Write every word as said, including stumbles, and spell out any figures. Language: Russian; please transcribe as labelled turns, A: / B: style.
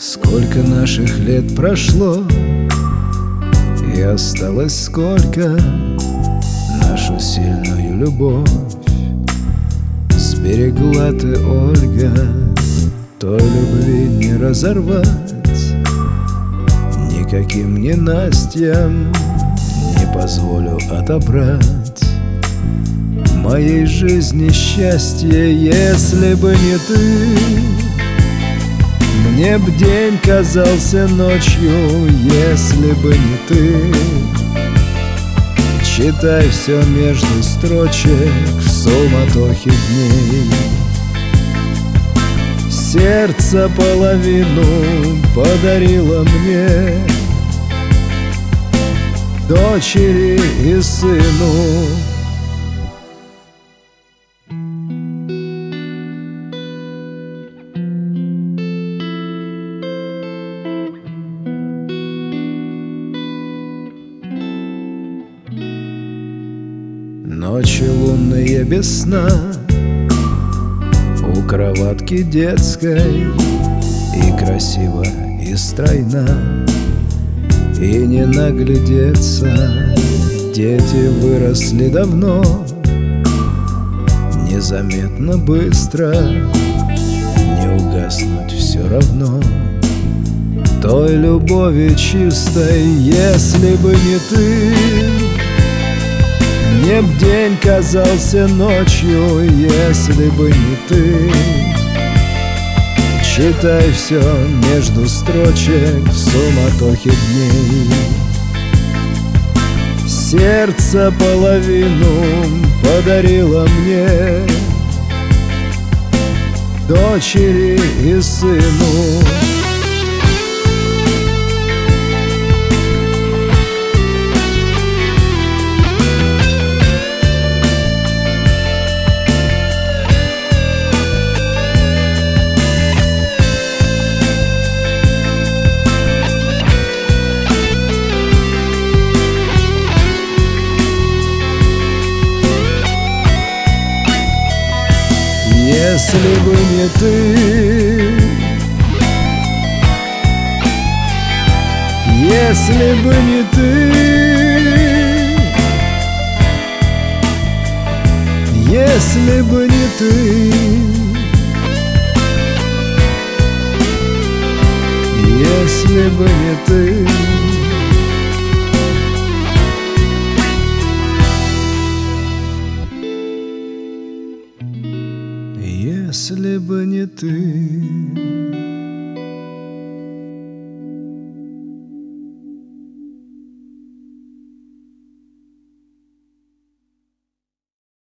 A: Сколько наших лет прошло, и осталось сколько нашу сильную любовь сберегла ты, Ольга. Той любви не разорвать никаким ненастьям, не позволю отобрать моей жизни счастье. Если бы не ты, мне б день казался ночью. Если бы не ты, читай все между строчек в суматохе дней. Сердце половину подарило мне, дочери и сыну. Ночи лунные без сна у кроватки детской, и красиво, и стройна, и не наглядеться. Дети выросли давно, незаметно быстро, не угаснуть все равно той любови чистой. Если бы не ты, мне б день казался ночью. Если бы не ты, читай все между строчек в суматохе дней. Сердце половину подарило мне, дочери и сыну. Если бы не ты, если бы не ты, если бы не ты, если бы не ты. Если бы не ты.